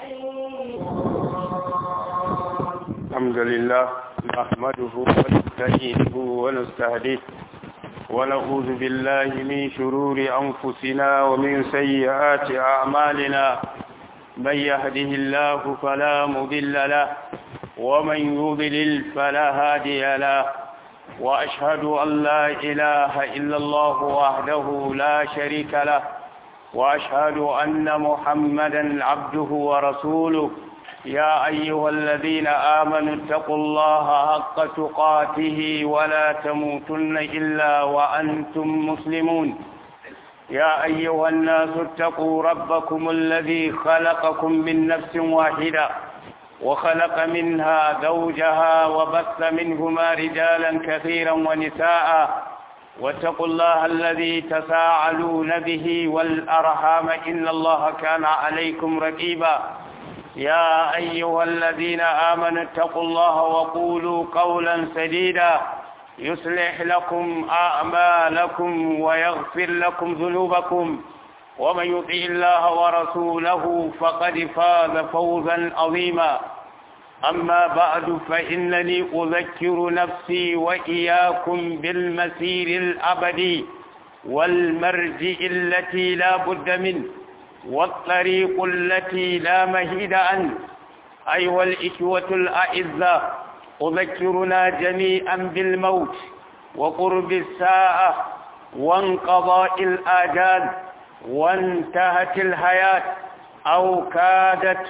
الحمد لله نحمده ونستعينه ونستهديه ونعوذ بالله من شرور أنفسنا ومن سيئات أعمالنا. من يهده الله فلا مضل له ومن يضلل فلا هادي له، وأشهد أن لا إله إلا الله وحده لا شريك له، وأشهد أن محمدا عبده ورسوله. يا أيها الذين آمنوا اتقوا الله حق تقاته ولا تموتن إلا وأنتم مسلمون. يا أيها الناس اتقوا ربكم الذي خلقكم من نفس واحدة وخلق منها زوجها وبث منهما رجالا كثيرا ونساء، واتقوا الله الذي تساءلون به والأرحام إن الله كان عليكم رقيبا. يا أيها الذين آمنوا اتقوا الله وقولوا قولا سديدا يصلح لكم أعمالكم ويغفر لكم ذنوبكم، ومن يطع الله ورسوله فقد فاز فوزا عظيما. أما بعد، فإنني أذكر نفسي وإياكم بالمسير الأبدي والمرجع التي لا بد منه والطريق التي لا مهيد عنه. أيها الإخوة الأعزاء، أذكرنا جميعا بالموت وقرب الساعة وانقضاء الآجال، وانتهت الحياة أو كادت.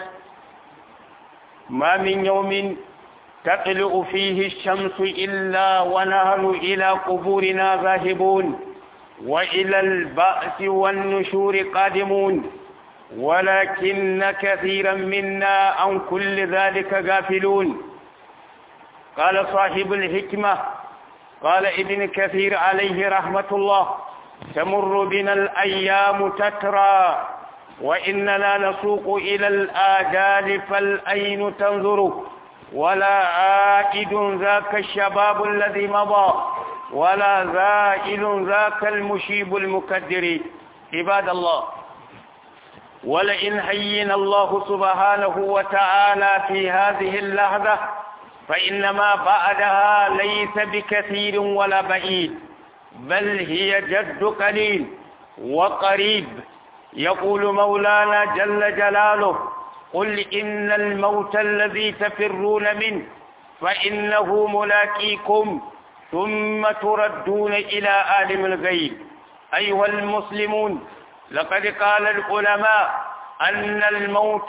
ما من يوم تطلع فيه الشمس إلا ونحن إلى قبورنا ذاهبون وإلى البعث والنشور قادمون، ولكن كثيرا منا عن كل ذلك غافلون. قال صاحب الحكمة، قال ابن كثير عليه رحمة الله: تمر بنا الأيام تترى وإننا نسوق إلى الآجال فالأين تنظر، ولا عائد ذاك الشباب الذي مضى ولا زائل ذاك المشيب المكدر. عباد الله، ولئن حيينا الله سبحانه وتعالى في هذه اللحظة فإنما بعدها ليس بكثير ولا بعيد، بل هي جد قليل وقريب. يقول مولانا جل جلاله: قل إن الموت الذي تفرون منه فإنه ملاقيكم ثم تردون إلى عالم الغيب. أيها المسلمون، لقد قال العلماء أن الموت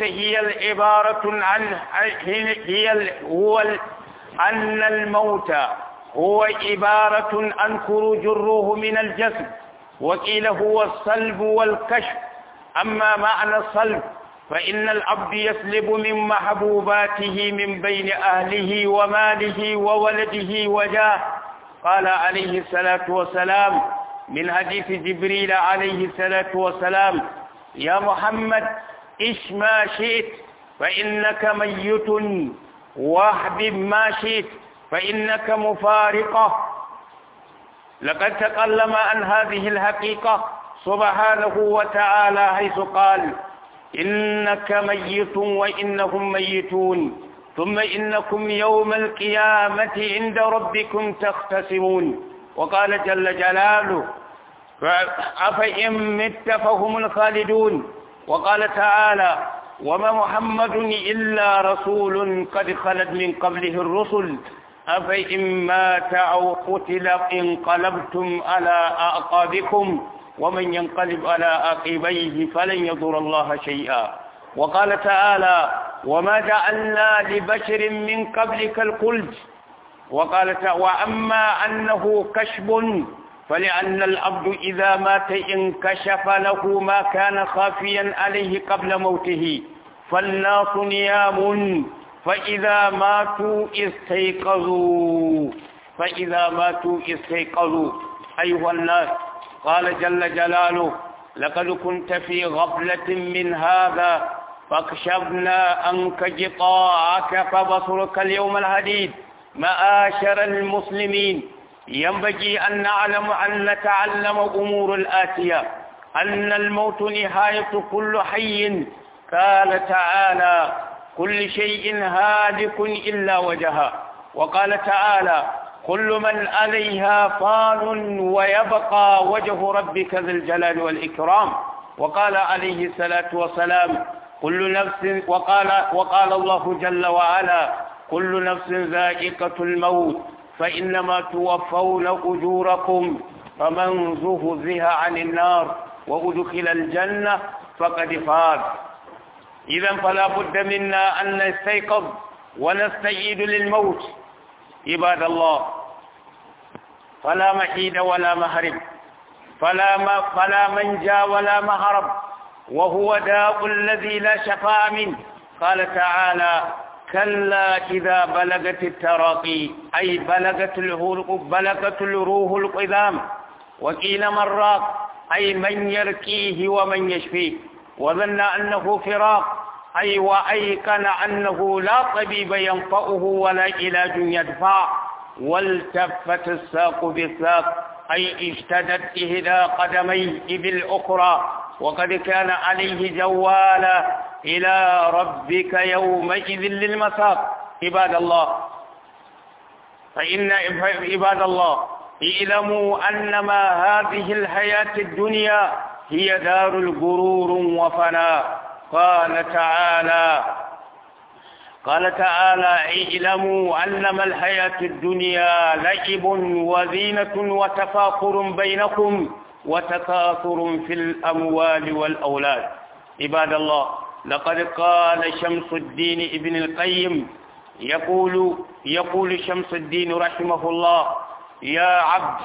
أن الموت هو عبارة عن خروج الروح من الجسد، وقيل هو الصلب والكشف. أما معنى الصلب فإن العبد يسلب من محبوباته من بين أهله وماله وولده وجاه. قال عليه الصلاة والسلام من حديث جبريل عليه الصلاة والسلام: يا محمد عش ما شئت فإنك ميت، واحبب ما شئت فإنك مفارقة. لقد تكلم عن هذه الحقيقة سبحانه وتعالى حيث قال: إنك ميت وإنهم ميتون ثم إنكم يوم القيامة عند ربكم تختصمون. وقال جل جلاله: أفإن مت فهم الخالدون. وقال تعالى: وما محمد إلا رسول قد خلت من قبله الرسل أفإن مات أو قتل انقلبتم على أعقابكم ومن ينقلب على عقبيه فلن يضر الله شيئا. وقال تعالى: وما جعلنا لبشر من قبلك الخلد. وقال تعالى: وأما أنه كشف فلأن العبد إذا مات انكشف له ما كان خافيا عليه قبل موته، فالناس نيام فإذا ماتوا استيقظوا. أيها الناس، قال جل جلاله: لقد كنت في غفلة من هذا فاكشفنا عنك غطاءك فبصرك اليوم الحديد. معاشر المسلمين، ينبغي أن نتعلم أمور الآتية: أن الموت نهاية كل حي، قال تعالى كل شيء هالك إلا وجهه. وقال تعالى كل من عليها فان ويبقى وجه ربك ذي الجلال والإكرام. وقال عليه الصلاة والسلام كل نفس وقال الله جل وعلا كل نفس ذائقة الموت فإنما توفون أجوركم فمن زهزها عن النار وأدخل الجنة فقد فاز. إذا فلا بد منا أن نستيقظ ونستعيد للموت عباد الله. فلا محيد ولا مهرب، فلا منجا ولا مهرب، وهو داء الذي لا شفاء منه. قال تعالى كلا إذا بلغت التراقي أي بلغت الروح القدام. وقيل من راق أي من يرقيه ومن يشفيه، وظن أنه فراق أي وأيقن أنه لا طبيب ينفعه ولا علاج يدفع. والتفت الساق بالساق أي اشتدت إحدى قدميه بالأخرى، وقد كان عليه جوالا إلى ربك يومئذ للمساق. عباد الله اعلموا أنما هذه الحياة الدنيا هي دار الغرور وفناء. قال تعالى اعلموا أنما الحياة الدنيا لعب وزينة وتفاخر بينكم وتكاثر في الأموال والأولاد. عباد الله لقد قال شمس الدين ابن القيم يقول شمس الدين رحمه الله يا عبد.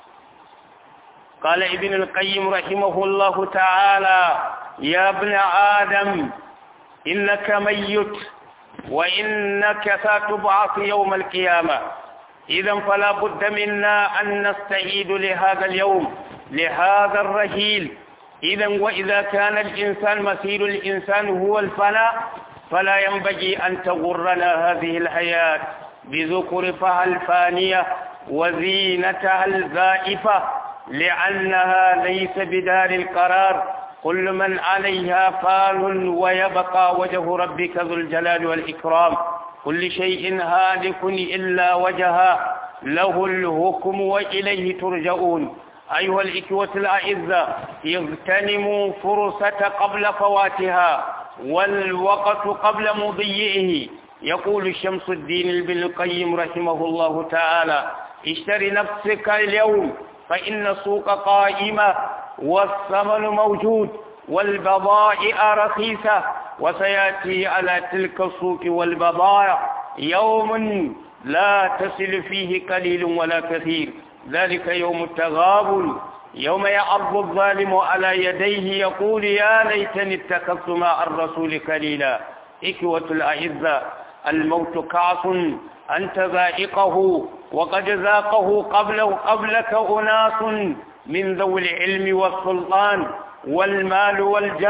قال ابن القيم رحمه الله تعالى يا ابن آدم إنك ميت وإنك ستبعث يوم القيامة. إذن فلا بد منا أن نستعيد لهذا اليوم لهذا الرحيل. إذن وإذا كان الإنسان مسير الإنسان هو الفناء فلا ينبغي أن تغرنا هذه الحياة بزخرفها الفانية وزينتها الزائفة، لأنها ليس بدار القرار. كل من عليها فان ويبقى وجه ربك ذو الجلال والإكرام. كل شيء هالك إلا وجهه له الحكم وإليه ترجعون. أيها الإخوة الأعزاء اغتنموا فرصة قبل فواتها والوقت قبل مضيئه. يقول شمس الدين ابن القيم رحمه الله تعالى اشتري نفسك اليوم فإن السوق قائمة والثمن موجود والبضائع رخيصة، وسيأتي على تلك السوق والبضائع يوم لا تصل فيه قليل ولا كثير، ذلك يوم التغابن يوم يعض الظالم على يديه يقول يا ليتني اتخذت مع الرسول خليلا. إخوة الأعزاء الموت كأس أنت ذائقه وقد ذاقه قبلك أناس من ذوي العلم والسلطان والمال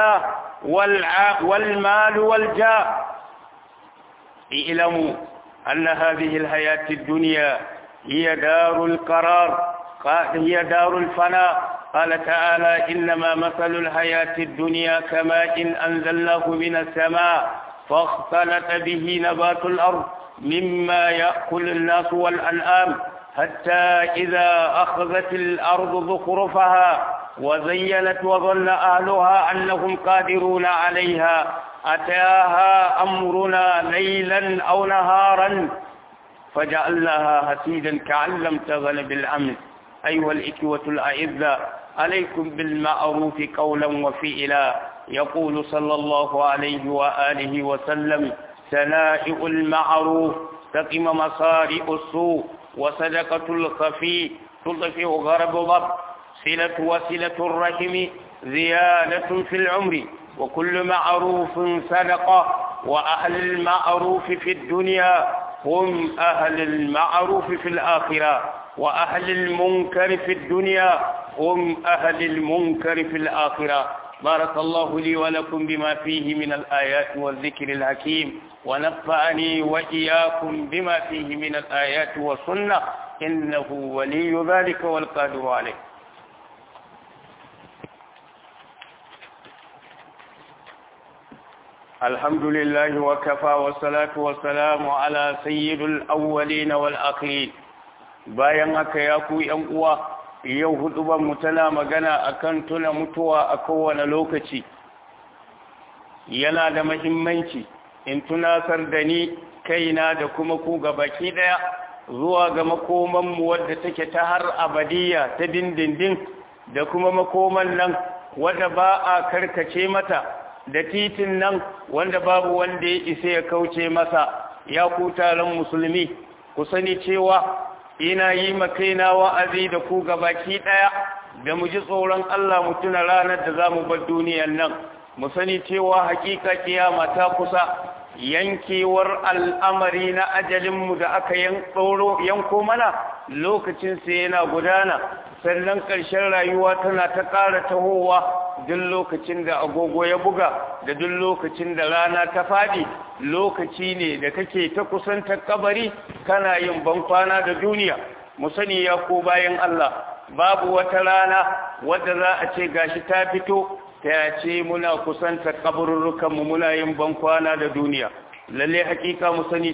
والجاه. اعلموا أن هذه الحياة الدنيا هي دار القرار، هي دار الفناء. قال تعالى إنما مثل الحياة الدنيا كماء أنزلناه من السماء فاختلط به نبات الأرض مما يأكل الناس والأنعام حتى إذا أخذت الأرض زخرفها وزينت وظن أهلها أنهم قادرون عليها أتاها أمرنا ليلا أو نهارا فجعلناها حصيدا كأن لم تغن بالأمس. أيها الإخوة الأعزاء عليكم بالمعروف قولا وفعلا. يقول صلى الله عليه وآله وسلم ثنائع المعروف تقم مصارع السوء وصدقة الخفي تطفئ غرب ضب وصلة الرحم زيادة في العمر وكل معروف صدقة. وأهل المعروف في الدنيا هم أهل المعروف في الآخرة، وأهل المنكر في الدنيا هم أهل المنكر في الآخرة. بارك الله لي ولكم بما فيه من الآيات والذكر الحكيم، ونفعني وإياكم بما فيه من الآيات والسنة، إنه ولي ذلك والقادر عليه. الحمد لله وكفى والصلاة والسلام على سيد الأولين والآخرين. bayan haka ya ku ‘yan uwa, yau hudubar mu tana magana akan tuna mutuwa a kowane lokaci. Yana da muhimmanci in tunasar da ni kaina da kuma ku gabaki daya zuwa ga makomanmu wadda take ta har abadiya ta dindindin, da kuma makoman nan wadda ba a karkace mata, da titin nan wanda babu wanda ya isa ya kauce masa. Ya ku taron musulmi, ku sani cewa ina yi makaina wa'azi da ku gabaki daya da mu ji tsoron Allah, mu tuna ranar da za mu bar duniyar nan. Mu sani cewa hakika kiyama ta kusa, yankewar al'amari na ajalinmu da aka yanko mana lokacin sa yana gudana, sannan ƙarshen rayuwa tana ta ƙara tahowa. Duk lokacin da agogo ya buga da duk lokacin da rana ta faɗi, lokaci ne da kake ta kusantar kabari, kana yin bankwana da duniya. Mu sani ya ko bayan Allah, babu wata rana wadda za a ce gashi ta fito ta ce muna kusantar kaburrukanmu muna yin bankwana da duniya. Lalle hakika mu sani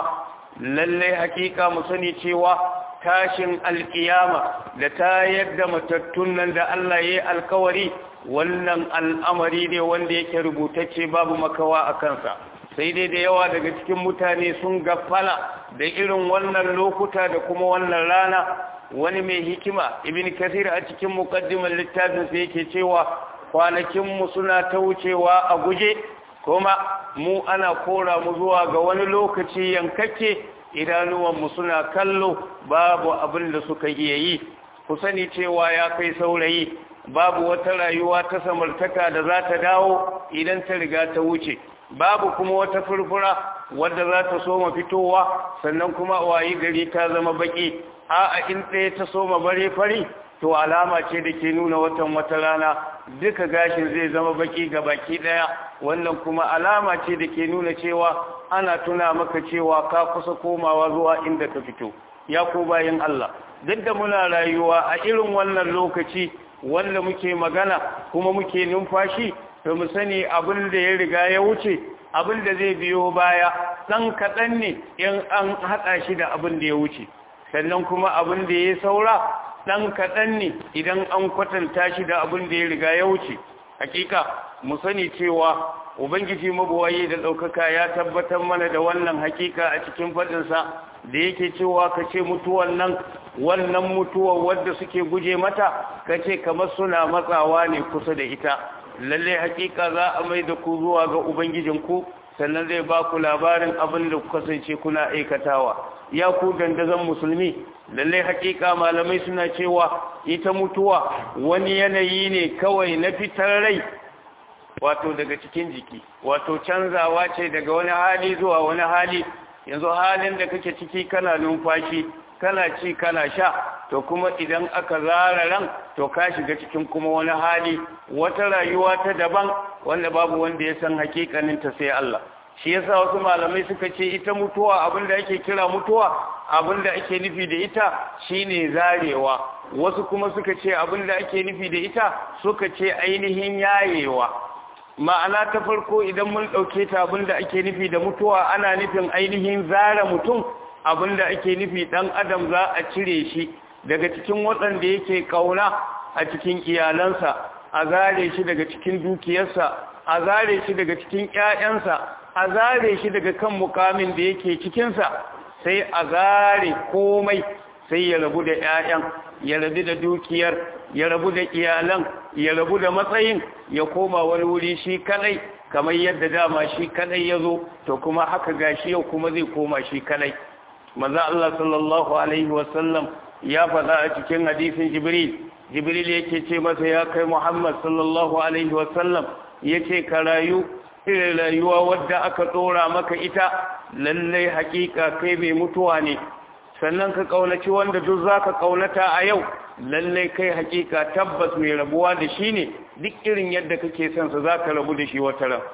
cewa tashin alkiyama da tayar da matattun nan da Allah ya yi alkawari, wannan al'amari ne wanda yake rubutacce, babu makawa a kansa. Sai dai da yawa daga cikin mutane sun gafala da irin wannan lokuta da kuma wannan rana. Wani mai hikima, Ibn Kathir, a cikin muqaddimar littafinsa yake cewa kwanakinmu suna ta wucewa a guje, kuma mu ana kora mu zuwa ga wani lokaci yankakke, idanuwanmu suna kallo, babu abin da suka iya yi. Ku sani cewa ya kai saurayi, babu wata rayuwa ta samartaka da za ta dawo idan ta riga ta wuce, babu kuma wata furfura wadda za ta soma fitowa sannan kuma wayi gari ta zama baki. A'a, in ɗaya ta soma bare fari, to alama ce da ke nuna wata rana duka gashin zai zama baki ga baki ɗaya. Wannan kuma alama ce da ke nuna cewa ana tuna maka cewa ka kusa komawa zuwa inda ka fito. Ya ko bayan Allah, duk da muna rayuwa a irin wannan lokaci wanda muke magana kuma muke numfashi, to mu sani abin da ya riga ya wuce, abin da zai biyo baya ɗan kaɗan ne in an haɗa shi da abin da ya wuce, sannan kuma abin da ya saura ɗan kaɗan ne idan an kwatanta shi da abin da ya riga ya wuce. Hakika mu sani cewa Ubangiji mabuwayi da ɗaukaka ya tabbatar mana da wannan hakika a cikin faɗinsa da yake cewa ka ce mutuwan nan, wannan mutuwar wadda suke guje mata, ka ce kamar suna matsawa ne kusa da ita. Lalle hakika za a mai da ku zuwa ga Ubangijinku, sannan zai ba ku labarin abin da ku kasance kuna aikatawa. Ya ku dandazon musulmi, lalle hakika malamai suna cewa ita mutuwa wani yanayi ne kawai na fitar rai, wato daga cikin jiki, wato canzawa ce daga wani hali zuwa wani hali. Yanzu halin da kake ciki kana numfashi, kana ci, kana sha, to kuma idan aka zara ran, to ka shiga cikin kuma wani hali, wata rayuwa ta daban wanda babu wanda ya san hakikanin ta sai Allah. Shi yasa wasu malamai suka ce ita mutuwa, abinda ake kira mutuwa, abinda ake nufi da ita shine zarewa. Wasu kuma suka ce abinda ake nufi da ita, suka ce ainihin yayewa. Ma'ana ta farko, idan mun ɗauke ta abinda ake nufi da mutuwa ana nufin ainihin zara mutum, abinda ake nufi ɗan adam za a cire shi daga cikin waɗanda yake ƙauna a cikin iyalansa, a zare shi daga cikin dukiyarsa, a zare shi daga cikin ƴaƴansa, a zare shi daga kan mukamin da yake cikinsa, sai a zare komai, sai ya rabu da ƴaƴan, ya rabu da dukiyar, ya rabu da iyalan, ya rabu da matsayin, ya koma wani wuri shi kadai, kamar yadda dama shi kadai ya zo, to kuma haka gashi yau kuma zai koma shi kadai. Manzo Allah sallallahu alaihi wasallam ya faɗa a cikin hadisin Jibril yake ce masa, ya kai Muhammad sallallahu alaihi wasallam, yace ka rayu irin rayuwa wadda aka ɗora maka ita, lallai hakika kai mai mutuwa ne. Sannan ka kaunaci wanda duk zaka kaunata a yau, lallai kai hakika tabbas mai rabuwa da shi ne, duk irin yadda kake son sa zaka rabu da shi wata ran.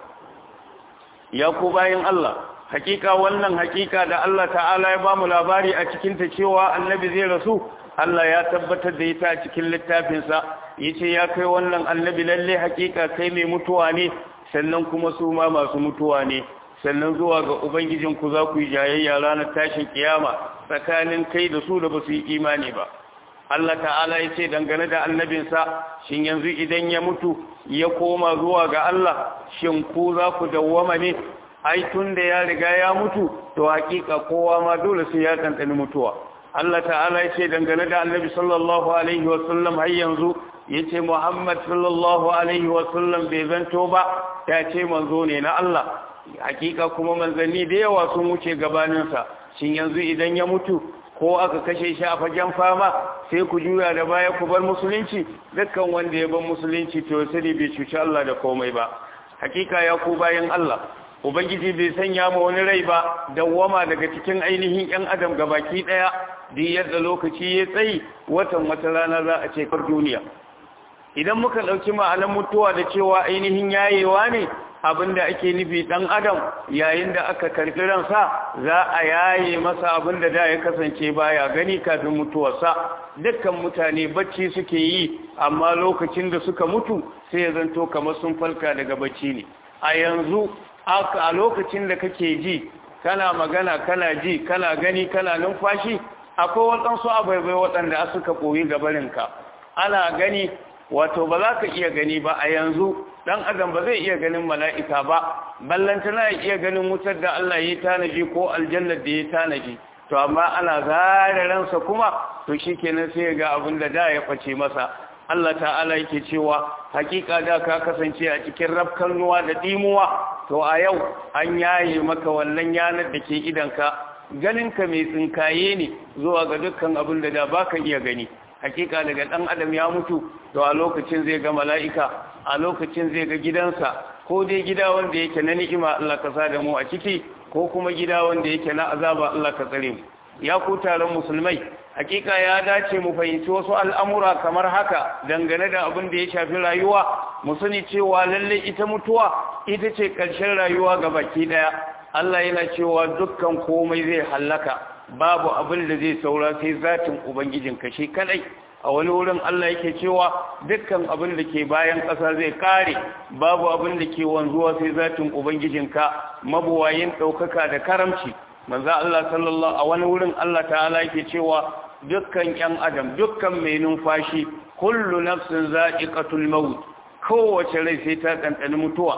Ya ku bayin Allah, hakika wannan hakika da Allah ta'ala ya bamu labari a cikin ta cewa annabi zai rasu, Allah ya tabbatar da ita a cikin littafinsa. Yace ya kai wannan annabi, lalle hakika kai mai mutuwa ne, sannan kuma su ma masu mutuwa ne, sannan zuwa ga ubangijinku za ku yi jayayya ranar tashin kiyama tsakanin kai da su da ba su yi imani ba. Allah ta'ala ya ce dangane da annabinsa, shin yanzu idan ya mutu ya koma zuwa ga Allah, shin ku za ku dawwama ne? Ai tun da ya riga ya mutu, to hakika kowa ma dole sai ya tantani mutuwa. Allah ta'ala ya ce dangane da annabi sallallahu alaihi wasallam har yanzu ya ce Muhammad sallallahu alaihi wasallam bai zanto ba, ya ce manzo ne na Allah. Hakika kuma manzanni da yawa sun wuce gabaninsa, shin yanzu idan ya mutu ko aka kashe shi a fagen fama sai ku juya da baya ku bar musulunci? Dukkan wanda ya bar musulunci to sai bai cuci Allah da komai ba. Hakika ya ku bayan Allah, ubangiji bai sanya ma wani rai ba dawwama daga cikin ainihin ƴan adam gabaki daya, duk yadda lokaci ya tsayi wata rana za a ce kar duniya. Idan muka dauki ma'anar mutuwa da cewa ainihin yayewa ne, abinda ake nufi dan adam yayin da aka karbi ransa za a yaye masa abinda da ya kasance baya gani kafin mutuwarsa. Dukkan mutane bacci suke yi, amma lokacin da suka mutu sai ya zanto kamar sun falka daga bacci ne. A yanzu a lokacin da kake ji, kana magana, kana ji, kana gani, kana numfashi, akwai waɗansu abubuwa waɗanda suka koyi gabarinka. Ana gani, wato ba za ka iya gani ba a yanzu. Dan adam ba zai iya ganin mala'ika ba, ballantana ya iya ganin wutar da Allah ya tanaji ko aljannar da ya tanaji. To amma ana zare ransa kuma, to shikenan sai ga abin da ya face masa. Allah ta'ala yake cewa hakika da ka kasance a cikin rafkanuwa da dimuwa, to a yau an yaye maka wannan yanar da ke idanka, ganinka mai tsinkaye ne zuwa ga dukkan abin da baka iya gani. Hakika daga dan adam ya mutu, to a lokacin zai ga mala'ika, a lokacin zai ga gidansa, ko dai gida wanda yake na ni'ima Allah ka sa da mu a ciki, ko kuma gida wanda yake na azaba Allah ka tsare mu. Ya ku taron musulmai, hakika ya dace mu fahimci wasu al'amura kamar haka dangane da abin da ya shafi rayuwa. Mu sani cewa lalle ita mutuwa ita ce ƙarshen rayuwa ga baki ɗaya. Allah yana cewa dukkan komai zai hallaka, babu abin da zai saura sai zatin ubangijinka shi kadai. A wani wurin Allah yake cewa dukkan abin da ke bayan ƙasa zai kare, babu abin da ke wanzuwa sai zatin ubangijinka mabuwayin ɗaukaka da karamci. Manzo Allah sallallahu a wani wurin Allah ta'ala yake cewa dukkan ƴan adam, dukkan mai numfashi, kullu nafsin za'iqatul maut, kowace rai sai ta ɗanɗani mutuwa.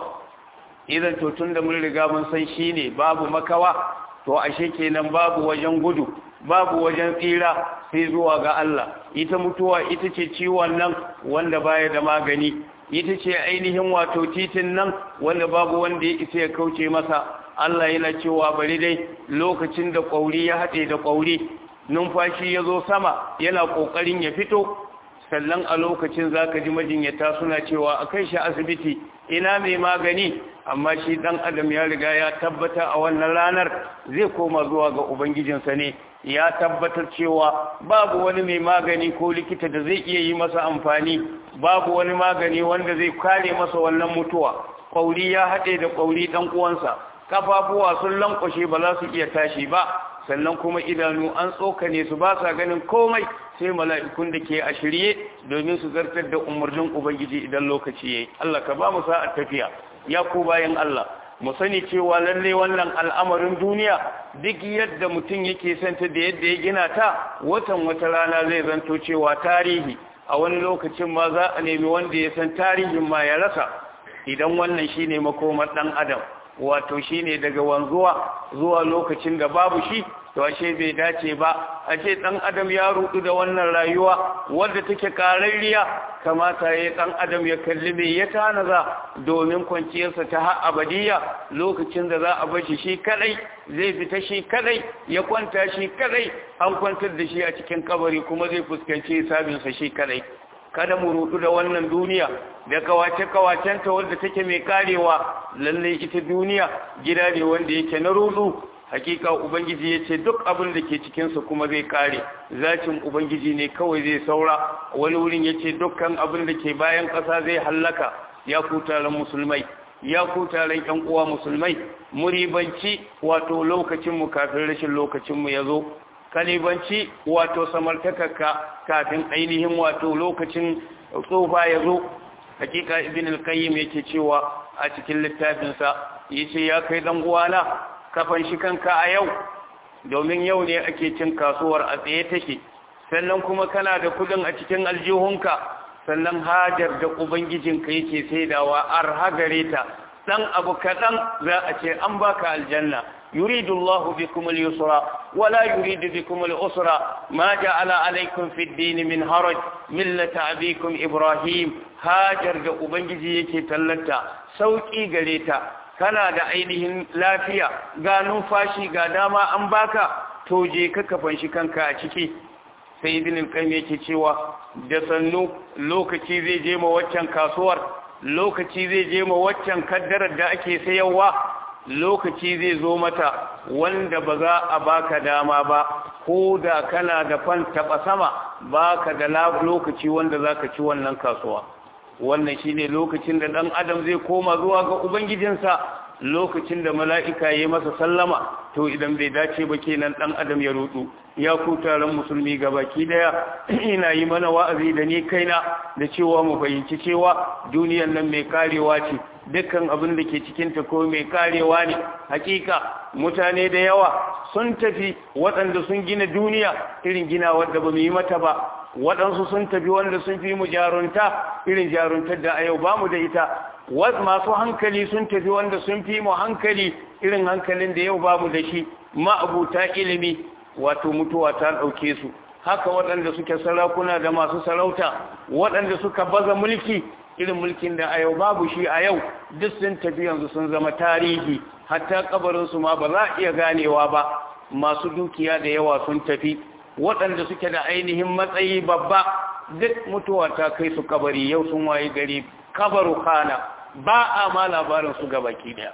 Idan to tunda mun riga mun san shine babu makawa, to ashe kenan babu wajen gudu, babu wajen tsira sai zuwa ga Allah. Ita mutuwa ita ce ciwon nan wanda baya da magani, ita ce ainihin wato titin nan wanda babu wanda ya isa ya kauce masa. Allah yana cewa bari dai lokacin da ƙwauri ya haɗe da ƙwauri, numfashi ya zo sama yana ƙoƙarin ya fito, sannan a lokacin za ka ji majinyata suna cewa a kai shi asibiti, ina mai magani. Amma shi ɗan adam ya riga ya tabbata a wannan ranar zai koma zuwa ga ubangijinsa ne. Ya tabbatar cewa babu wani mai magani ko likita da zai iya yi masa amfani, babu wani magani wanda zai kare masa wannan mutuwa. Ƙwauri ya haɗe da ƙwauri ɗan uwansa, kafafuwa sun lankwashe ba za su iya tashi ba, sannan kuma idanu an tsokane su ba sa ganin komai sai mala'ikun da ke a shirye domin su zartar da umarnin ubangiji idan lokaci yayi. Allah ka ba mu sa'ar tafiya. Ya ku bayan Allah, mu sani cewa lalle wannan al'amarin duniya duk yadda mutum yake santa da yadda ya gina ta, watan wata rana zai zanto cewa tarihi, a wani lokacin ma za a nemi wanda ya san tarihin ma ya rasa. Idan wannan shine makomar dan adam, wato shine daga wanzuwa zuwa lokacin da babu shi, to ashe bai dace ba a ce dan adam ya rudu da wannan rayuwa wadda take kararriya. Kamata ya dan adam ya kalli me ya tanaza domin kwanciyarsa ta har abadiya, lokacin da za a bar shi kadai, zai fita shi kadai, ya kwanta shi kadai, an kwantar da shi a cikin kabari kuma zai fuskanci sabinsa shi kadai. Kada mu rudu da wannan duniya da kawace-kawacenta wadda take mai karewa. Lalle ita duniya gida ne wanda yake na rudu. Hakika ubangiji yace duk abin da ke cikin sa kuma zai kare, zatin ubangiji ne kawai zai saura. Wani wurin yace dukkan abin da ke bayan ƙasa zai hallaka. Ya ku taron musulmai, ya ku taron ƴan uwa musulmai, muribanci wato lokacin mu kafin rashin lokacin mu yazo. Kalibanci wato samartakarka kafin ainihin wato lokacin tsofa ya zo. Hakika ibn al-qayyim yake cewa a cikin littafinsa yace ya kai dan uwana kafan shi kanka a yau domin yau ne ake cin kasuwar a tsaye take sannan kuma kana da kudin a cikin aljihunka sannan hajar da ubangijinka yake saidawa arha gare ta dan abu kadan za a ce an baka aljanna yuridu Allahu bikum al-yusra wa la yuridu bikum al-usra ma ja'ala alaykum fi ad-din min haraj millata abikum Ibrahim hajar da ubangiji yake tallata sauki gare ta kana da ainihin lafiya ga numfashi ga dama an baka to je ka kafan shi kanka a ciki sai ibn al-qayyim yake cewa da sannu lokaci zai je ma waccan kasuwar lokaci zai je ma waccan kaddarar da ake sayarwa lokaci zai zo mata wanda ba za a baka dama ba ko da kana da fan taba sama baka da lokaci wanda zaka ci wannan kasuwa wannan shine lokacin da dan adam zai koma zuwa ga ubangijinsa lokacin da mala'ika yayi masa sallama to idan bai dace ba kenan dan adam ya rudu ya ku taron musulmi gabaki daya ina yi mana wa'azi da ni kaina da cewa mu fahimci cewa duniyar nan mai karewa ce dukkan abin da ke cikin ta ko mai karewa ne hakika mutane da yawa sun tafi waɗanda sun gina duniya irin gina wadda ba mu yi mata ba waɗansu sun tafi wanda sun fi mu jarunta irin jaruntar da a yau ba mu da ita masu hankali sun tafi wanda sun fi mu hankali irin hankalin da yau ba mu da shi ma'abuta ilimi wato mutuwa ta ɗauke su haka waɗanda suke sarakuna da masu sarauta waɗanda suka baza mulki irin mulkin da a yau babu shi a yau duk sun tafi yanzu sun zama tarihi hatta kabarinsu ma ba za a iya ganewa ba masu dukiya da yawa sun tafi waɗanda suke da ainihin matsayi babba duk mutuwa ta kai su kabari yau sun waye gari kabaru kana ba a ma labarin su gabaki daya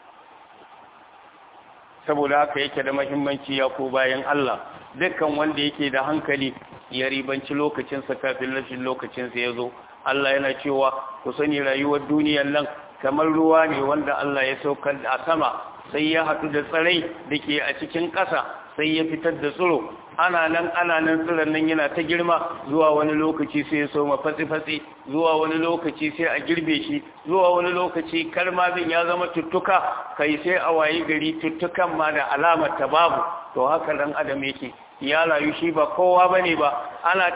saboda haka yake da muhimmanci ya ko bayan Allah dukkan wanda yake da hankali ya ribanci lokacinsa kafin rashin lokacinsa ya zo Allah yana cewa ku sani rayuwar duniyar nan kamar ruwa ne wanda Allah ya saukar a sama sai ya haɗu da tsirai da ke a cikin ƙasa sai ya fitar da tsiro ana nan tsiron nan yana ta girma zuwa wani lokaci sai ya soma fatsi-fatsi zuwa wani lokaci sai a girbe shi zuwa wani lokaci kalmazin ya zama tuttuka kai sai a wayi gari tuttukan ma da alamar ta babu to haka dan adam yake ya rayu shi ba kowa bane ba ana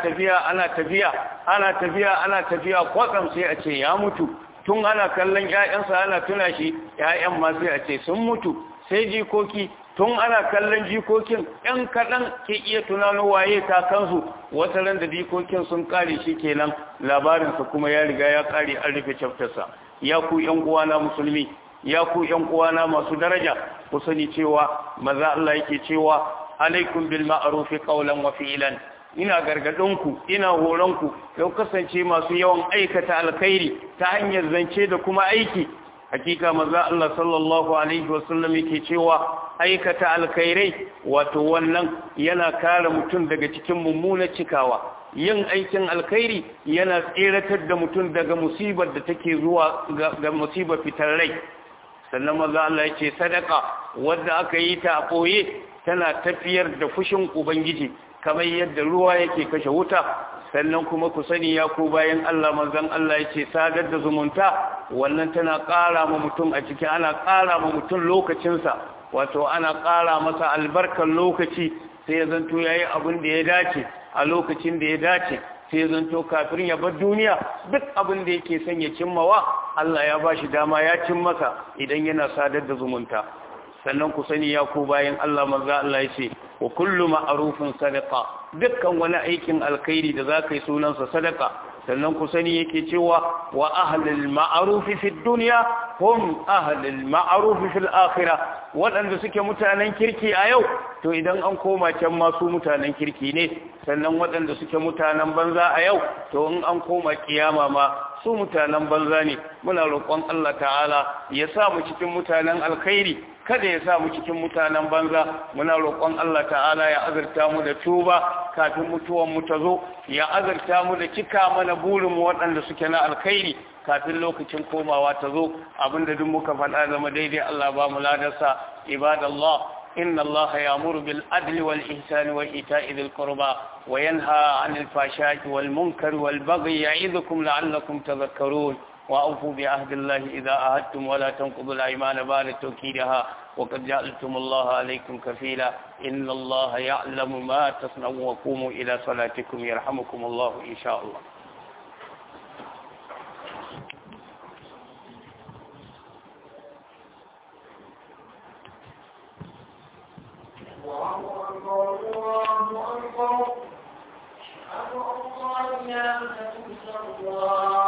tafiya kwatsam sai a ce ya mutu tun ana kallon ƴaƴansa ana tuna shi ƴaƴan ma sai a ce sun mutu sai jikoki tun ana kallon jikokin ƴan kaɗan ke iya tunanin waye kakansu wata ran da jikokin sun kare shi kenan labarinsa kuma ya riga ya kare an rufe chaptersa ya ku ƴan uwana musulmi ya ku ƴan uwana masu daraja ku sani cewa maza Allah yake cewa alaikum bil ma'ruf qawlan wa fi'lan ina gargadinku ina horonku yau kasance masu yawan aikata alkhairi ta hanyar zance da kuma aiki hakika maza Allah sallallahu alaihi wasallam yake cewa aikata alkhairai wato wannan yana kare mutum daga cikin mummunar cikawa yin aikin alkhairi yana tseratar da mutum daga musibar da take zuwa ga musibar fitar rai sannan maza Allah yake sadaka wanda aka yi ta a koye tana tafiyar da fushin ubangiji kamar yadda ruwa yake kashe wuta sannan kuma ku sani ya ku bayan Allah manzon Allah yace sadar da zumunta wannan tana ƙara ma mutum a ciki ana ƙara ma mutum lokacinsa wato ana ƙara masa albarkar lokaci sai ya zanto yayi abin da ya dace a lokacin da ya dace sai ya zanto kafin ya bar duniya duk abin da yake son ya cimmawa Allah ya bashi dama ya cin masa idan yana sadar da zumunta sannan ku sani ya ku bayan Allah manzo Allah yace wa kullu ma'rufin sadaqa dukkan wani aikin alkhairi da zaka yi sunansa sadaqa sannan ku sani yake cewa wa ahlul ma'ruf fi dunya hum ahlul ma'ruf fil akhirah wadanda suke mutanen kirki a yau to idan an koma can ma su mutanen kirki ne sannan wadanda suke mutanen banza a yau to in an koma kiyama ma su mutanen banza ne muna roƙon Allah ta'ala ya sa mu cikin mutanen alkhairi kada ya sa mu cikin mutanen banza muna roƙon Allah ta'ala ya azurta mu da tuba kafin mutuwan mu ta zo ya azurta mu da cika mana burin mu waɗanda suke na alkhairi kafin lokacin komawa ta zo abinda duk muka faɗa zama daidai Allah ba mu ladarsa ibadallah إن الله يأمر بالعدل والإحسان وإيتاء ذي القربى وينهى عن الفحشاء والمنكر والبغي يعظكم لعلكم تذكرون وأوفوا بعهد الله إذا عاهدتم ولا تنقضوا الأيمان بعد توكيدها وقد جعلتم الله عليكم كفيلا إن الله يعلم ما تصنعون وقوموا إلى صلاتكم يرحمكم الله إن شاء الله. الله أكبر الله لا إله إلا الله